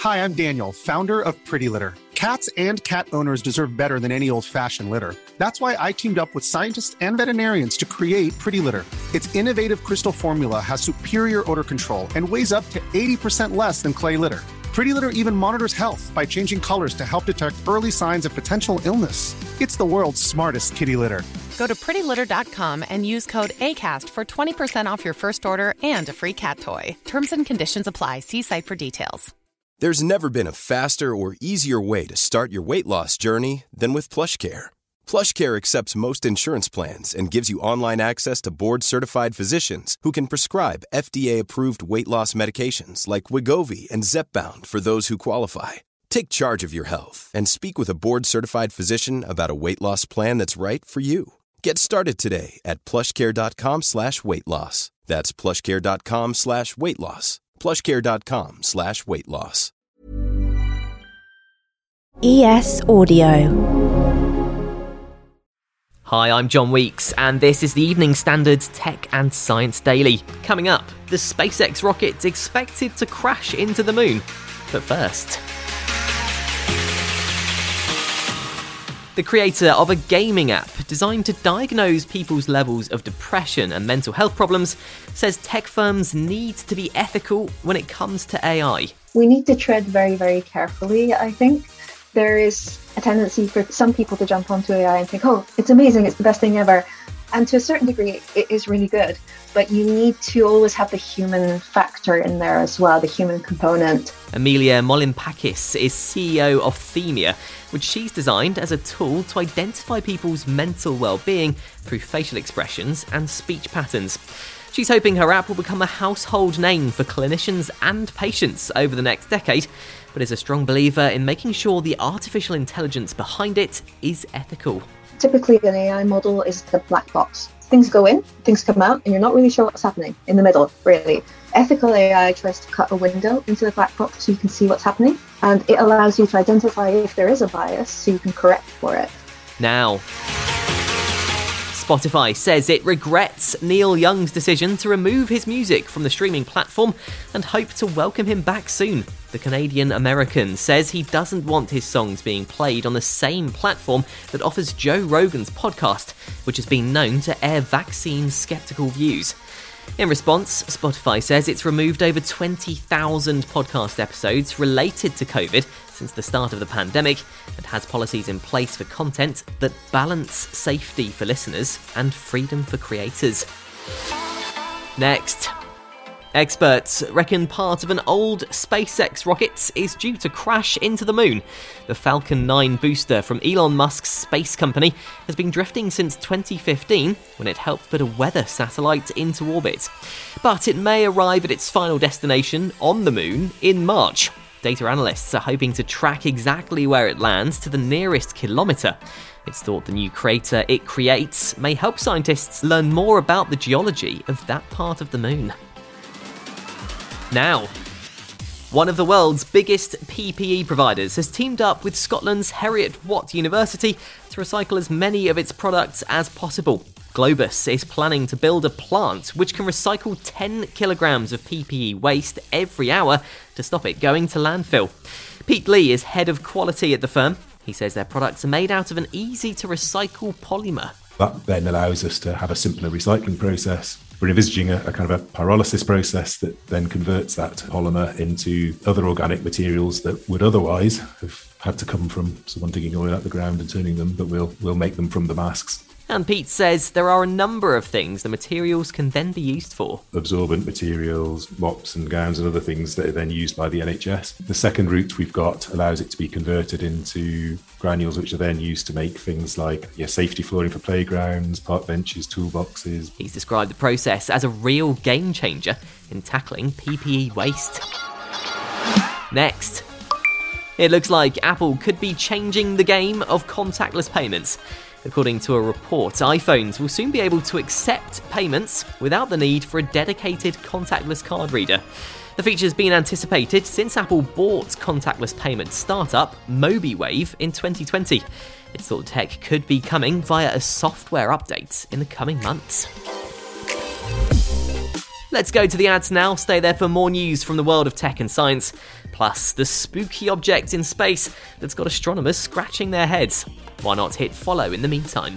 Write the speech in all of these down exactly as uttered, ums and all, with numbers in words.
Hi, I'm Daniel, founder of Pretty Litter. Cats and cat owners deserve better than any old-fashioned litter. That's why I teamed up with scientists and veterinarians to create Pretty Litter. Its innovative crystal formula has superior odor control and weighs up to eighty percent less than clay litter. Pretty Litter even monitors health by changing colors to help detect early signs of potential illness. It's the world's smartest kitty litter. Go to pretty litter dot com and use code ACAST for twenty percent off your first order and a free cat toy. Terms and conditions apply. See site for details. There's never been a faster or easier way to start your weight loss journey than with PlushCare. PlushCare accepts most insurance plans and gives you online access to board-certified physicians who can prescribe F D A-approved weight loss medications like Wegovy and Zepbound for those who qualify. Take charge of your health and speak with a board-certified physician about a weight loss plan that's right for you. Get started today at plushcare.com slash weight loss. That's plushcare.com slash weight loss. plushcare.com slash weight loss. E S Audio. Hi, I'm John Weeks, and this is the Evening Standard's Tech and Science Daily. Coming up, the SpaceX rocket expected to crash into the moon. But first, the creator of a gaming app designed to diagnose people's levels of depression and mental health problems says tech firms need to be ethical when it comes to A I. We need to tread very, very carefully, I think. There is a tendency for some people to jump onto A I and think, oh, it's amazing, it's the best thing ever. And to a certain degree, it is really good. But you need to always have the human factor in there as well, the human component. Amelia Molinpakis is C E O of Themia, which she's designed as a tool to identify people's mental well-being through facial expressions and speech patterns. She's hoping her app will become a household name for clinicians and patients over the next decade, but is a strong believer in making sure the artificial intelligence behind it is ethical. Typically, an A I model is the black box. Things go in, things come out, and you're not really sure what's happening in the middle, really. Ethical A I tries to cut a window into the black box so you can see what's happening, and it allows you to identify if there is a bias so you can correct for it. Now, Spotify says it regrets Neil Young's decision to remove his music from the streaming platform and hope to welcome him back soon. The Canadian-American says he doesn't want his songs being played on the same platform that offers Joe Rogan's podcast, which has been known to air vaccine-skeptical views. In response, Spotify says it's removed over twenty thousand podcast episodes related to COVID since the start of the pandemic and has policies in place for content that balance safety for listeners and freedom for creators. Next. Experts reckon part of an old SpaceX rocket is due to crash into the moon. The Falcon nine booster from Elon Musk's space company has been drifting since twenty fifteen, when it helped put a weather satellite into orbit. But it may arrive at its final destination on the moon in March. Data analysts are hoping to track exactly where it lands to the nearest kilometre. It's thought the new crater it creates may help scientists learn more about the geology of that part of the moon. Now, one of the world's biggest P P E providers has teamed up with Scotland's Heriot-Watt University to recycle as many of its products as possible. Globus is planning to build a plant which can recycle ten kilograms of P P E waste every hour to stop it going to landfill. Pete Lee is head of quality at the firm. He says their products are made out of an easy-to-recycle polymer. That then allows us to have a simpler recycling process. We're envisaging a, a kind of a pyrolysis process that then converts that polymer into other organic materials that would otherwise have had to come from someone digging oil out the ground and turning them, but we'll, we'll make them from the masks. And Pete says there are a number of things the materials can then be used for. Absorbent materials, mops and gowns and other things that are then used by the N H S. The second route we've got allows it to be converted into granules which are then used to make things like yeah, safety flooring for playgrounds, park benches, toolboxes. He's described the process as a real game changer in tackling P P E waste. Next. It looks like Apple could be changing the game of contactless payments. According to a report, iPhones will soon be able to accept payments without the need for a dedicated contactless card reader. The feature's been anticipated since Apple bought contactless payment startup MobiWave in twenty twenty. It's thought tech could be coming via a software update in the coming months. Let's go to the ads now. Stay there for more news from the world of tech and science, plus the spooky object in space that's got astronomers scratching their heads. Why not hit follow in the meantime?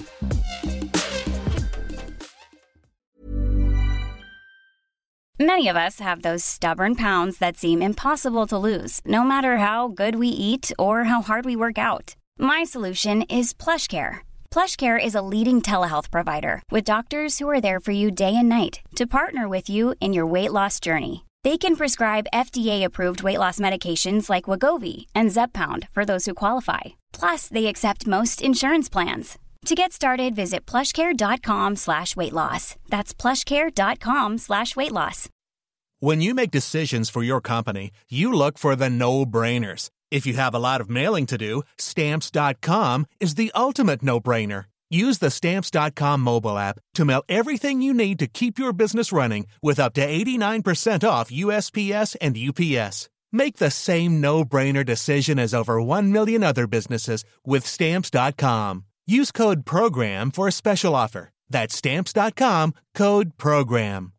Many of us have those stubborn pounds that seem impossible to lose, no matter how good we eat or how hard we work out. My solution is PlushCare. PlushCare is a leading telehealth provider with doctors who are there for you day and night to partner with you in your weight loss journey. They can prescribe F D A-approved weight loss medications like Wegovy and Zepbound for those who qualify. Plus, they accept most insurance plans. To get started, visit plushcare.com slash weight loss. That's plushcare.com slash weight loss. When you make decisions for your company, you look for the no-brainers. If you have a lot of mailing to do, Stamps dot com is the ultimate no-brainer. Use the Stamps dot com mobile app to mail everything you need to keep your business running with up to eighty-nine percent off U S P S and U P S. Make the same no-brainer decision as over one million other businesses with Stamps dot com. Use code PROGRAM for a special offer. That's Stamps dot com, code PROGRAM.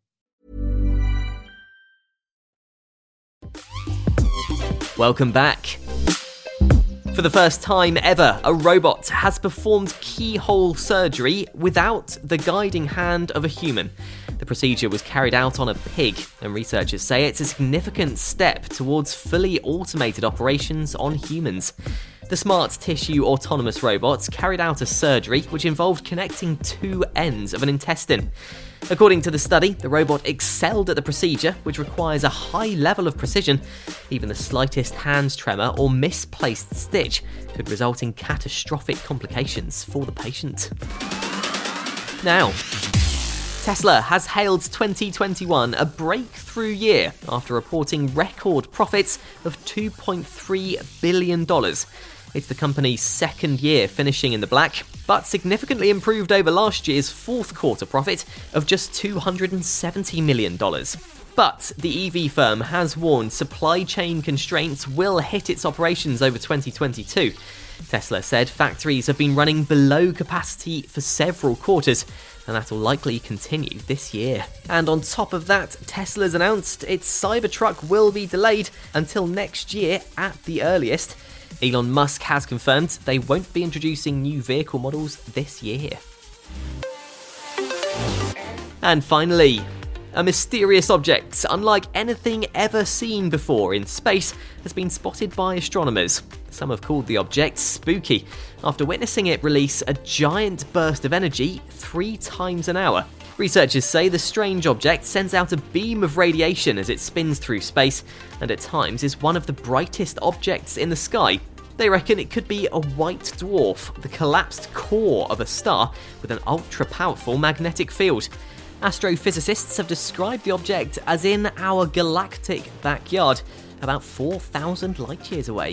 Welcome back. For the first time ever, a robot has performed keyhole surgery without the guiding hand of a human. The procedure was carried out on a pig, and researchers say it's a significant step towards fully automated operations on humans. The smart tissue autonomous robot carried out a surgery which involved connecting two ends of an intestine. According to the study, the robot excelled at the procedure, which requires a high level of precision. Even the slightest hand tremor or misplaced stitch could result in catastrophic complications for the patient. Now, Tesla has hailed twenty twenty-one a breakthrough year after reporting record profits of two point three billion dollars. It's the company's second year finishing in the black, but significantly improved over last year's fourth quarter profit of just two hundred seventy million dollars. But the E V firm has warned supply chain constraints will hit its operations over twenty twenty-two. Tesla said factories have been running below capacity for several quarters, and that will likely continue this year. And on top of that, Tesla's announced its Cybertruck will be delayed until next year at the earliest. Elon Musk has confirmed they won't be introducing new vehicle models this year. And finally, a mysterious object, unlike anything ever seen before in space, has been spotted by astronomers. Some have called the object spooky, after witnessing it release a giant burst of energy three times an hour. Researchers say the strange object sends out a beam of radiation as it spins through space, and at times is one of the brightest objects in the sky. They reckon it could be a white dwarf, the collapsed core of a star with an ultra-powerful magnetic field. Astrophysicists have described the object as in our galactic backyard, about four thousand light-years away.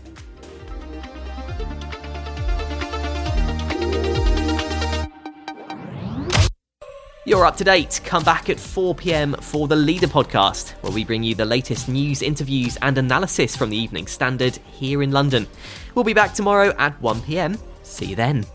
You're up to date. Come back at four p.m. for the Leader Podcast, where we bring you the latest news, interviews and analysis from the Evening Standard here in London. We'll be back tomorrow at one p.m. See you then.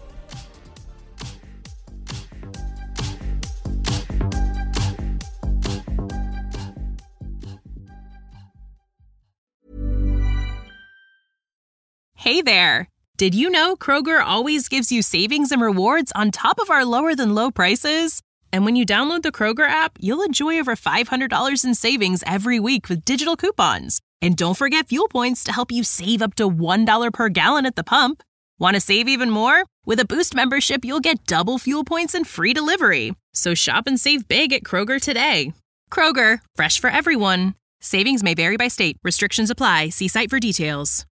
Hey there! Did you know Kroger always gives you savings and rewards on top of our lower-than-low prices? And when you download the Kroger app, you'll enjoy over five hundred dollars in savings every week with digital coupons. And don't forget fuel points to help you save up to one dollar per gallon at the pump. Want to save even more? With a Boost membership, you'll get double fuel points and free delivery. So shop and save big at Kroger today. Kroger, fresh for everyone. Savings may vary by state. Restrictions apply. See site for details.